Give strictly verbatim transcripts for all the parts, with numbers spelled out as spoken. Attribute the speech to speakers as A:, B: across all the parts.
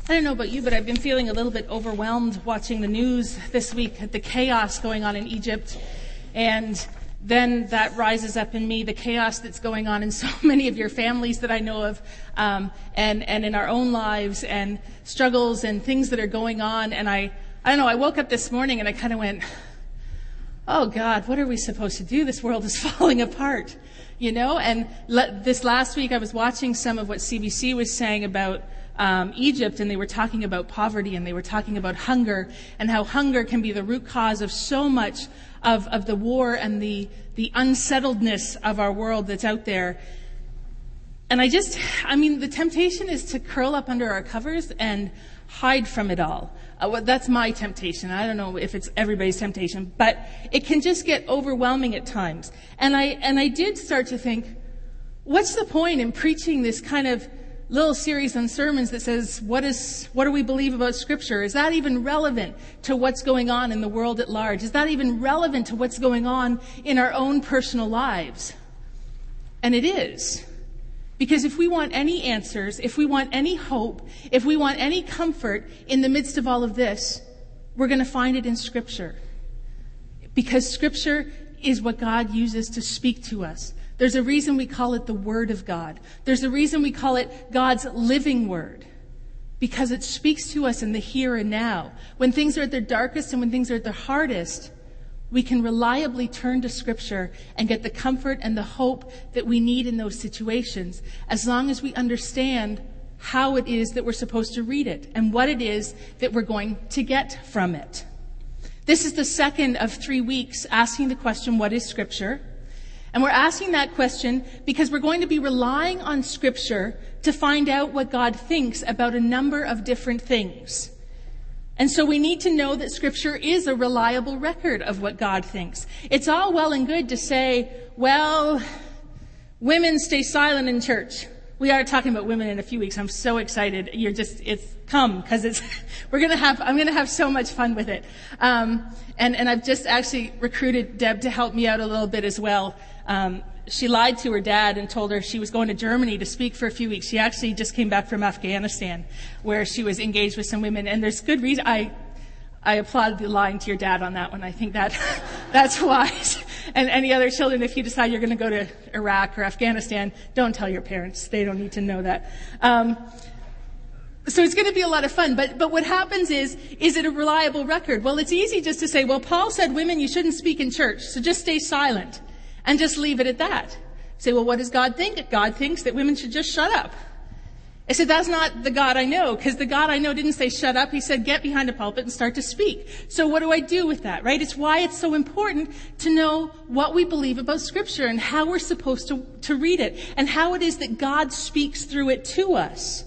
A: I don't know about you, but I've been feeling a little bit overwhelmed watching the news this week at the chaos going on in Egypt. And then that rises up in me, the chaos that's going on in so many of your families that I know of, um, and, and in our own lives, and struggles and things that are going on. And I, I don't know, I woke up this morning and I kind of went, oh God, what are we supposed to do? This world is falling apart, you know? And le- this last week I was watching some of what C B C was saying about Um, Egypt, and they were talking about poverty, and they were talking about hunger, and how hunger can be the root cause of so much of, of the war and the, the unsettledness of our world that's out there. And I just, I mean, the temptation is to curl up under our covers and hide from it all. Uh, well, that's my temptation. I don't know if it's everybody's temptation, but it can just get overwhelming at times. And I, and I did start to think, what's the point in preaching this kind of little series on sermons that says, what is, what do we believe about Scripture? Is that even relevant to what's going on in the world at large? Is that even relevant to what's going on in our own personal lives? And it is. Because if we want any answers, if we want any hope, if we want any comfort in the midst of all of this, we're going to find it in Scripture. Because Scripture is what God uses to speak to us. There's a reason we call it the Word of God. There's a reason we call it God's living Word. Because it speaks to us in the here and now. When things are at their darkest and when things are at their hardest, we can reliably turn to Scripture and get the comfort and the hope that we need in those situations, as long as we understand how it is that we're supposed to read it and what it is that we're going to get from it. This is the second of three weeks asking the question, what is Scripture? And we're asking that question because we're going to be relying on Scripture to find out what God thinks about a number of different things. And so we need to know that Scripture is a reliable record of what God thinks. It's all well and good to say, well, women stay silent in church. We are talking about women in a few weeks. I'm so excited. You're just, it's come because it's, we're going to have, I'm going to have so much fun with it. Um, and, and I've just actually recruited Deb to help me out a little bit as well. Um, she lied to her dad and told her she was going to Germany to speak for a few weeks. She actually just came back from Afghanistan where she was engaged with some women. And there's good reason. I, I applaud the lying to your dad on that one. I think that, that's wise. And any other children, if you decide you're going to go to Iraq or Afghanistan, don't tell your parents. They don't need to know that. Um, so it's going to be a lot of fun. But, but what happens is, is it a reliable record? Well, it's easy just to say, well, Paul said women, you shouldn't speak in church. So just stay silent and just leave it at that. Say, well, what does God think? God thinks that women should just shut up. I said, that's not the God I know, because the God I know didn't say shut up. He said, get behind a pulpit and start to speak. So what do I do with that, right? It's why it's so important to know what we believe about Scripture and how we're supposed to, to read it and how it is that God speaks through it to us.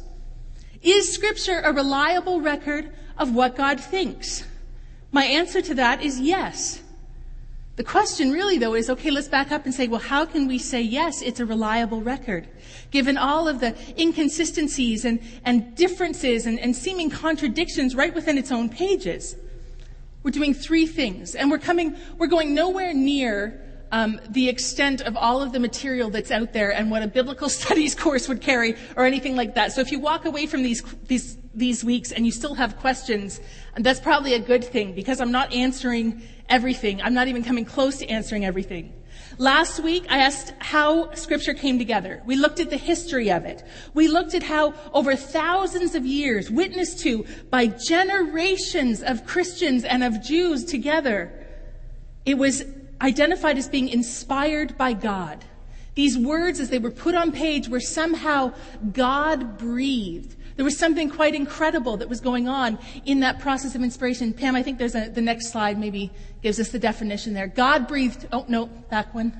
A: Is Scripture a reliable record of what God thinks? My answer to that is yes. The question really, though, is, okay, let's back up and say, well, how can we say, yes, it's a reliable record, given all of the inconsistencies and, and differences and, and seeming contradictions right within its own pages? We're doing three things, and we're coming, we're going nowhere near um, the extent of all of the material that's out there and what a biblical studies course would carry or anything like that. So if you walk away from these these these weeks and you still have questions, that's probably a good thing, because I'm not answering everything. I'm not even coming close to answering everything. Last week, I asked how Scripture came together. We looked at the history of it. We looked at how over thousands of years, witnessed to by generations of Christians and of Jews together, it was identified as being inspired by God. These words, as they were put on page, were somehow God-breathed. There was something quite incredible that was going on in that process of inspiration. Pam, I think there's a, the next slide maybe gives us the definition there. God breathed, oh no, back one.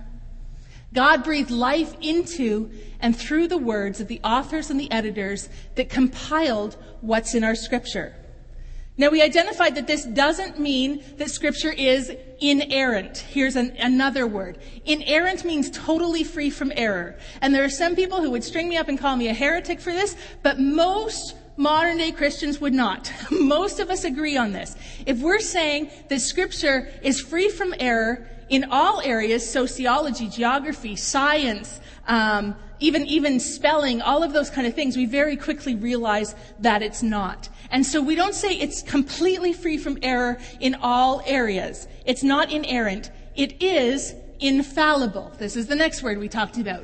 A: God breathed life into and through the words of the authors and the editors that compiled what's in our Scripture. Now, we identified that this doesn't mean that Scripture is inerrant. Here's an, another word. Inerrant means totally free from error. And there are some people who would string me up and call me a heretic for this, but most modern day Christians would not. Most of us agree on this. If we're saying that Scripture is free from error in all areas, sociology, geography, science, um, even, even spelling, all of those kind of things, we very quickly realize that it's not. And so we don't say it's completely free from error in all areas. It's not inerrant. It is infallible. This is the next word we talked about.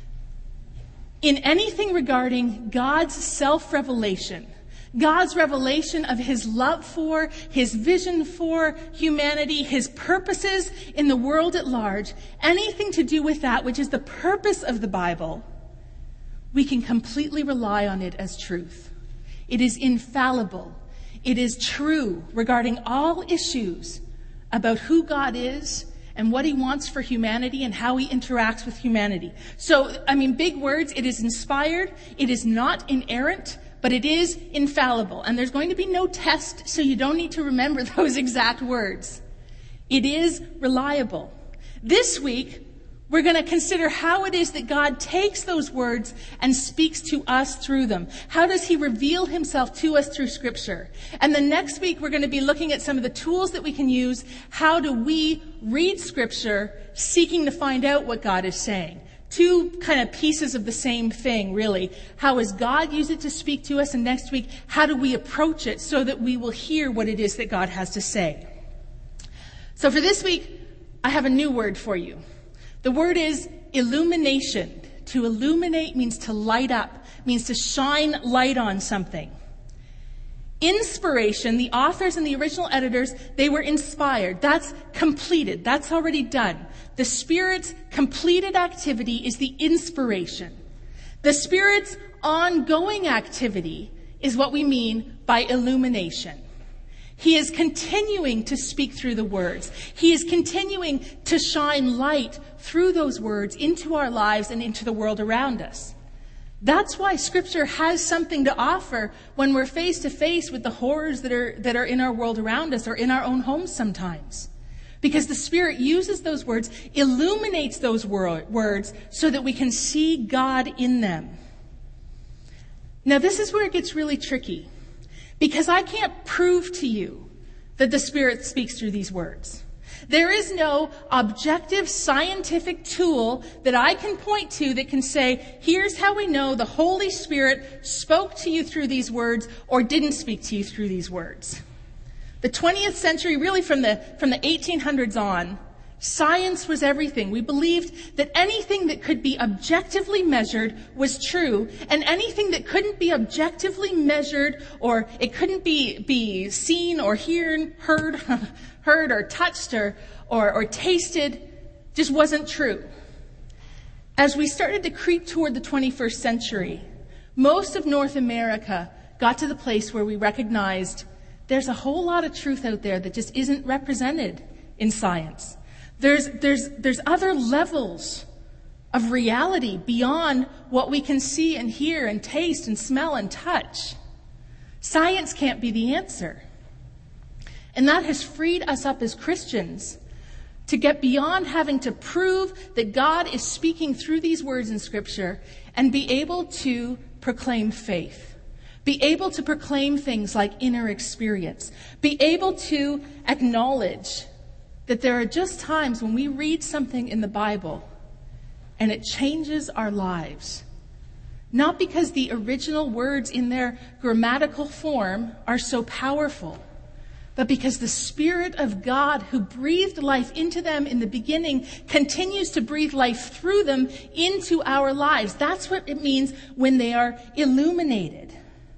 A: In anything regarding God's self-revelation, God's revelation of his love for, his vision for humanity, his purposes in the world at large, anything to do with that which is the purpose of the Bible, we can completely rely on it as truth. It is infallible. It is true regarding all issues about who God is and what he wants for humanity and how he interacts with humanity. So, I mean, big words. It is inspired. It is not inerrant, but it is infallible. And there's going to be no test, so you don't need to remember those exact words. It is reliable. This week, we're going to consider how it is that God takes those words and speaks to us through them. How does he reveal himself to us through Scripture? And then next week, we're going to be looking at some of the tools that we can use. How do we read Scripture seeking to find out what God is saying? Two kind of pieces of the same thing, really. How does God use it to speak to us? And next week, how do we approach it so that we will hear what it is that God has to say? So for this week, I have a new word for you. The word is illumination. To illuminate means to light up, means to shine light on something. Inspiration, the authors and the original editors, they were inspired. That's completed. That's already done. The Spirit's completed activity is the inspiration. The Spirit's ongoing activity is what we mean by illumination. He is continuing to speak through the words. He is continuing to shine light through those words into our lives and into the world around us. That's why Scripture has something to offer when we're face to face with the horrors that are, that are in our world around us or in our own homes sometimes. Because the Spirit uses those words, illuminates those wor- words so that we can see God in them. Now, this is where it gets really tricky. Because I can't prove to you that the Spirit speaks through these words. There is no objective scientific tool that I can point to that can say, here's how we know the Holy Spirit spoke to you through these words or didn't speak to you through these words. The twentieth century, really from the, from the eighteen hundreds on, science was everything. We believed that anything that could be objectively measured was true, and anything that couldn't be objectively measured or it couldn't be, be seen or heard, heard, heard or touched or, or, or tasted just wasn't true. As we started to creep toward the twenty-first century, most of North America got to the place where we recognized there's a whole lot of truth out there that just isn't represented in science. There's, there's, there's other levels of reality beyond what we can see and hear and taste and smell and touch. Science can't be the answer. And that has freed us up as Christians to get beyond having to prove that God is speaking through these words in Scripture and be able to proclaim faith. Be able to proclaim things like inner experience. Be able to acknowledge that there are just times when we read something in the Bible and it changes our lives. Not because the original words in their grammatical form are so powerful, but because the Spirit of God who breathed life into them in the beginning continues to breathe life through them into our lives. That's what it means when they are illuminated.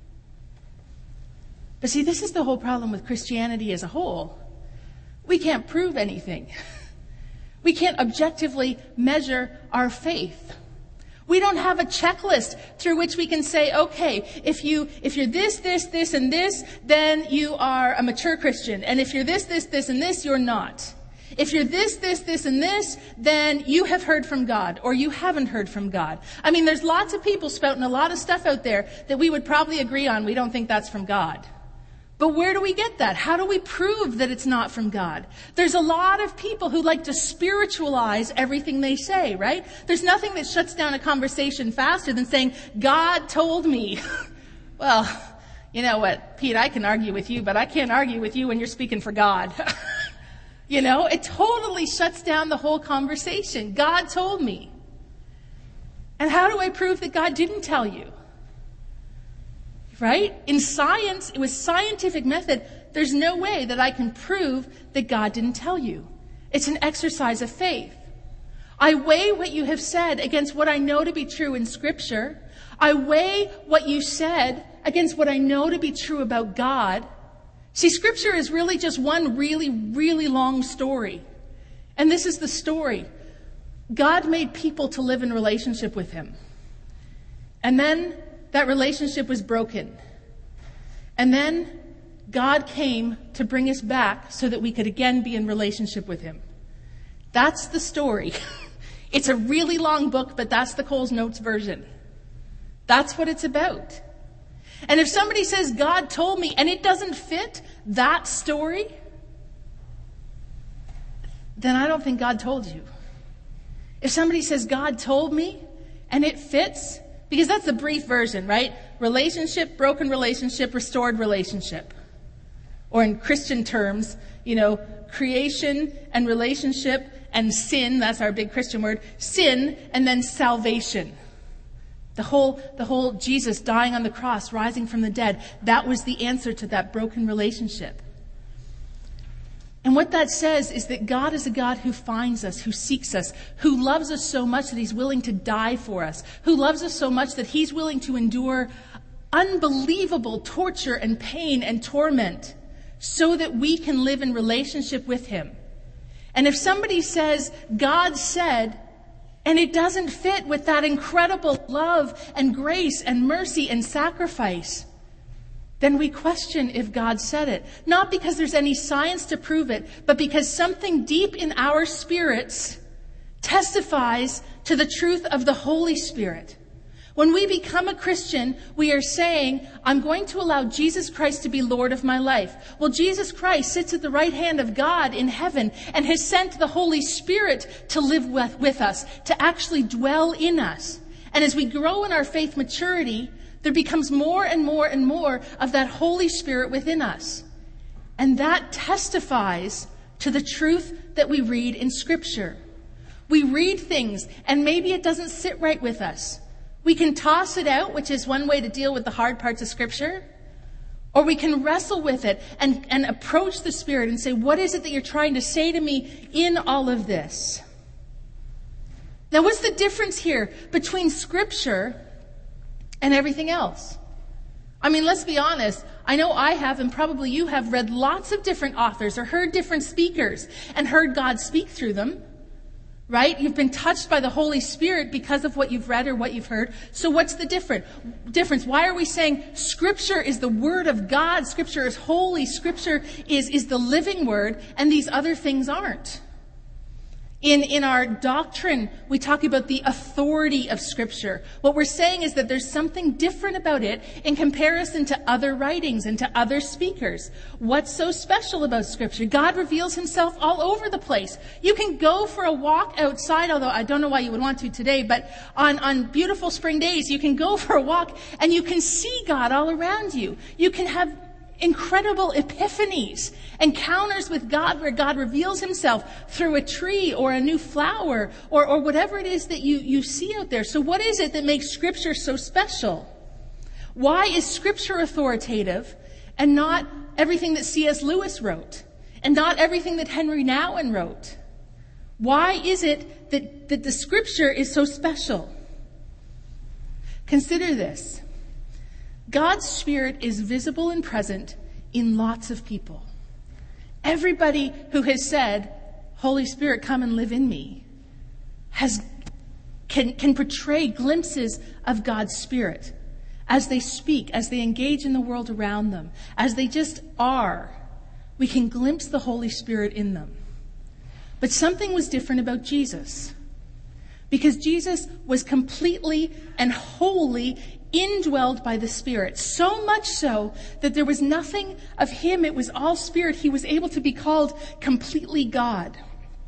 A: But see, this is the whole problem with Christianity as a whole. We can't prove anything. We can't objectively measure our faith. We don't have a checklist through which we can say, okay, if you, if you're this, this, this, and this, then you are a mature Christian. And if you're this, this, this, and this, you're not. If you're this, this, this, and this, then you have heard from God, or you haven't heard from God. I mean, there's lots of people spouting a lot of stuff out there that we would probably agree on. We don't think that's from God. But where do we get that? How do we prove that it's not from God? There's a lot of people who like to spiritualize everything they say, right? There's nothing that shuts down a conversation faster than saying, God told me. Well, you know what, Pete, I can argue with you, but I can't argue with you when you're speaking for God. You know, it totally shuts down the whole conversation. God told me. And how do I prove that God didn't tell you? Right? In science, it was scientific method. There's no way that I can prove that God didn't tell you. It's an exercise of faith. I weigh what you have said against what I know to be true in Scripture. I weigh what you said against what I know to be true about God. See, Scripture is really just one really, really long story. And this is the story. God made people to live in relationship with him. And then that relationship was broken. And then God came to bring us back so that we could again be in relationship with him. That's the story. It's a really long book, but that's the Coles Notes version. That's what it's about. And if somebody says, God told me, and it doesn't fit that story, then I don't think God told you. If somebody says, God told me, and it fits, because that's the brief version, right? Relationship, broken relationship, restored relationship. Or in Christian terms, you know, creation and relationship and sin, that's our big Christian word, sin and then salvation. The whole, the whole Jesus dying on the cross, rising from the dead, that was the answer to that broken relationship. And what that says is that God is a God who finds us, who seeks us, who loves us so much that he's willing to die for us, who loves us so much that he's willing to endure unbelievable torture and pain and torment so that we can live in relationship with him. And if somebody says, God said, and it doesn't fit with that incredible love and grace and mercy and sacrifice, then we question if God said it. Not because there's any science to prove it, but because something deep in our spirits testifies to the truth of the Holy Spirit. When we become a Christian, we are saying, I'm going to allow Jesus Christ to be Lord of my life. Well, Jesus Christ sits at the right hand of God in heaven and has sent the Holy Spirit to live with, with us, to actually dwell in us. And as we grow in our faith maturity, there becomes more and more and more of that Holy Spirit within us. And that testifies to the truth that we read in Scripture. We read things, and maybe it doesn't sit right with us. We can toss it out, which is one way to deal with the hard parts of Scripture. Or we can wrestle with it and, and approach the Spirit and say, what is it that you're trying to say to me in all of this? Now, what's the difference here between Scripture and everything else? I mean, let's be honest. I know I have, and probably you have, read lots of different authors or heard different speakers and heard God speak through them. Right? You've been touched by the Holy Spirit because of what you've read or what you've heard. So what's the different difference? Why are we saying Scripture is the Word of God? Scripture is holy. Scripture is, is the living Word, and these other things aren't. In, in our doctrine, we talk about the authority of Scripture. What we're saying is that there's something different about it in comparison to other writings and to other speakers. What's so special about Scripture? God reveals himself all over the place. You can go for a walk outside, although I don't know why you would want to today, but on, on beautiful spring days, you can go for a walk and you can see God all around you. You can have incredible epiphanies, encounters with God where God reveals himself through a tree or a new flower or, or whatever it is that you, you see out there. So what is it that makes Scripture so special? Why is Scripture authoritative and not everything that C S Lewis wrote and not everything that Henry Nouwen wrote? Why is it that, that the Scripture is so special? Consider this. God's Spirit is visible and present in lots of people. Everybody who has said, Holy Spirit, come and live in me, has can, can portray glimpses of God's Spirit as they speak, as they engage in the world around them, as they just are. We can glimpse the Holy Spirit in them. But something was different about Jesus. Because Jesus was completely and wholly indwelled by the Spirit. So much so that there was nothing of him. It was all Spirit. He was able to be called completely God.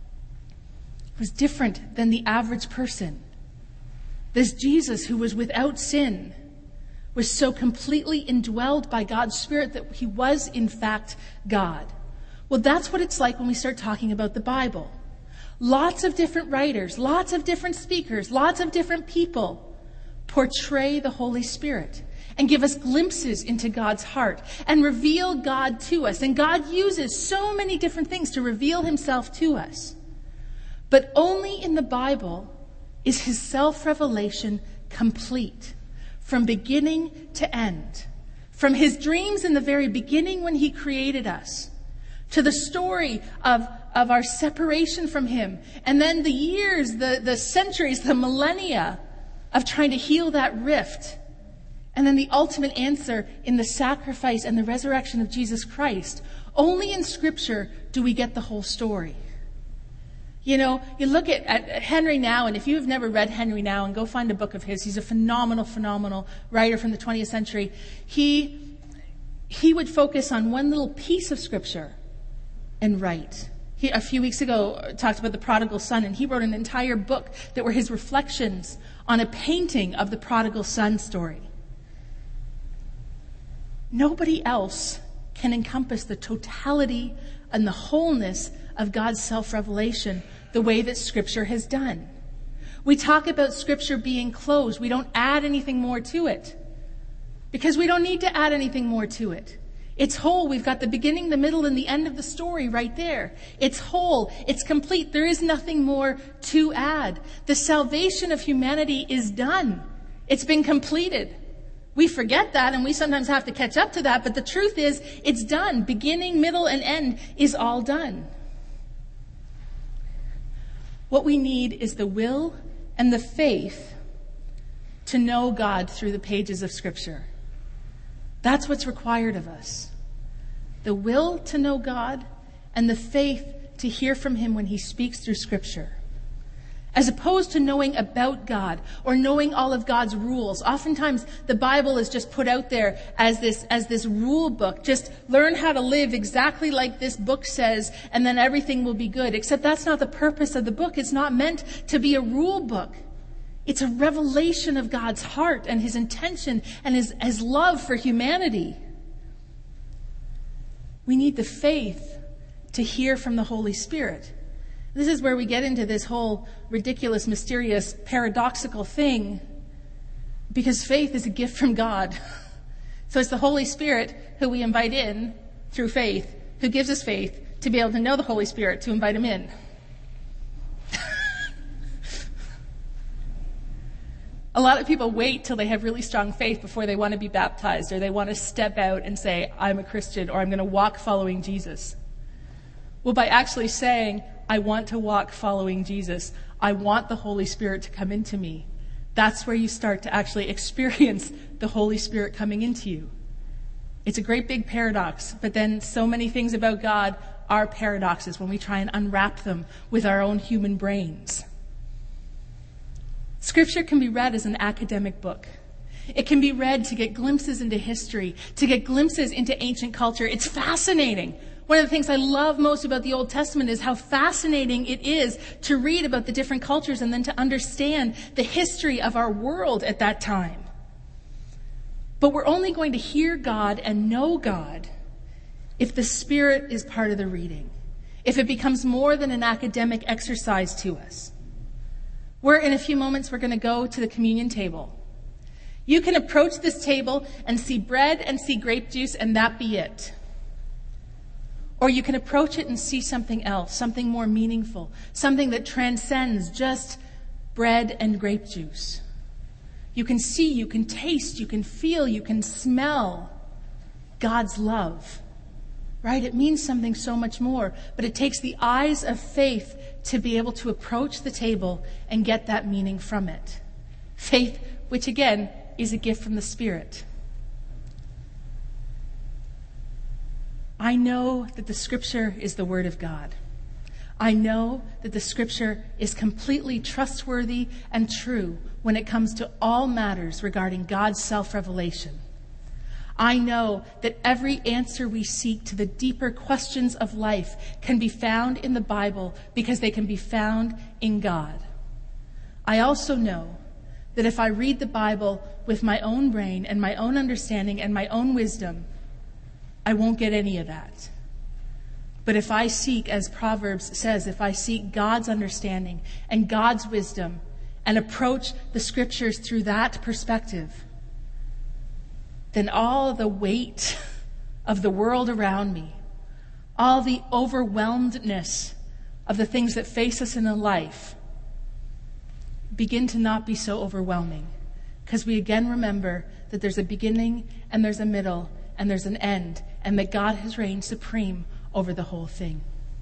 A: It was different than the average person. This Jesus, who was without sin, was so completely indwelled by God's Spirit that he was, in fact, God. Well, that's what it's like when we start talking about the Bible. Lots of different writers, lots of different speakers, lots of different people portray the Holy Spirit and give us glimpses into God's heart and reveal God to us. And God uses so many different things to reveal himself to us. But only in the Bible is his self-revelation complete, from beginning to end. From his dreams in the very beginning when he created us, to the story of, of our separation from him, and then the years, the, the centuries, the millennia of trying to heal that rift, and then the ultimate answer in the sacrifice and the resurrection of Jesus Christ. Only in Scripture do we get the whole story. You know, you look at, at Henry Nouwen, if you've never read Henry Nouwen, go find a book of his. He's a phenomenal, phenomenal writer from the twentieth century. He, he would focus on one little piece of Scripture and write. He, a few weeks ago, talked about the prodigal son, and he wrote an entire book that were his reflections on a painting of the prodigal son story. Nobody else can encompass the totality and the wholeness of God's self-revelation the way that Scripture has done. We talk about Scripture being closed. We don't add anything more to it because we don't need to add anything more to it. It's whole. We've got the beginning, the middle, and the end of the story right there. It's whole. It's complete. There is nothing more to add. The salvation of humanity is done. It's been completed. We forget that, and we sometimes have to catch up to that, but the truth is, it's done. Beginning, middle, and end is all done. What we need is the will and the faith to know God through the pages of Scripture. That's what's required of us. The will to know God and the faith to hear from him when he speaks through Scripture. As opposed to knowing about God or knowing all of God's rules. Oftentimes the Bible is just put out there as this, as this rule book. Just learn how to live exactly like this book says and then everything will be good. Except that's not the purpose of the book. It's not meant to be a rule book. It's a revelation of God's heart and his intention and his, his love for humanity. We need the faith to hear from the Holy Spirit. This is where we get into this whole ridiculous, mysterious, paradoxical thing, because faith is a gift from God. So it's the Holy Spirit who we invite in through faith, who gives us faith to be able to know the Holy Spirit, to invite him in. A lot of people wait till they have really strong faith before they want to be baptized, or they want to step out and say, I'm a Christian, or I'm going to walk following Jesus. Well, by actually saying, I want to walk following Jesus, I want the Holy Spirit to come into me, that's where you start to actually experience the Holy Spirit coming into you. It's a great big paradox, but then so many things about God are paradoxes when we try and unwrap them with our own human brains. Scripture can be read as an academic book. It can be read to get glimpses into history, to get glimpses into ancient culture. It's fascinating. One of the things I love most about the Old Testament is how fascinating it is to read about the different cultures and then to understand the history of our world at that time. But we're only going to hear God and know God if the Spirit is part of the reading, if it becomes more than an academic exercise to us. We're, in a few moments, we're going to go to the communion table. You can approach this table and see bread and see grape juice and that be it. Or you can approach it and see something else, something more meaningful, something that transcends just bread and grape juice. You can see, you can taste, you can feel, you can smell God's love, right? It means something so much more, but it takes the eyes of faith to be able to approach the table and get that meaning from it. Faith, which again, is a gift from the Spirit. I know that the Scripture is the Word of God. I know that the Scripture is completely trustworthy and true when it comes to all matters regarding God's self-revelation. I know that every answer we seek to the deeper questions of life can be found in the Bible because they can be found in God. I also know that if I read the Bible with my own brain and my own understanding and my own wisdom, I won't get any of that. But if I seek, as Proverbs says, if I seek God's understanding and God's wisdom and approach the scriptures through that perspective, then all the weight of the world around me, all the overwhelmedness of the things that face us in a life, begin to not be so overwhelming. Because we again remember that there's a beginning and there's a middle and there's an end, and that God has reigned supreme over the whole thing.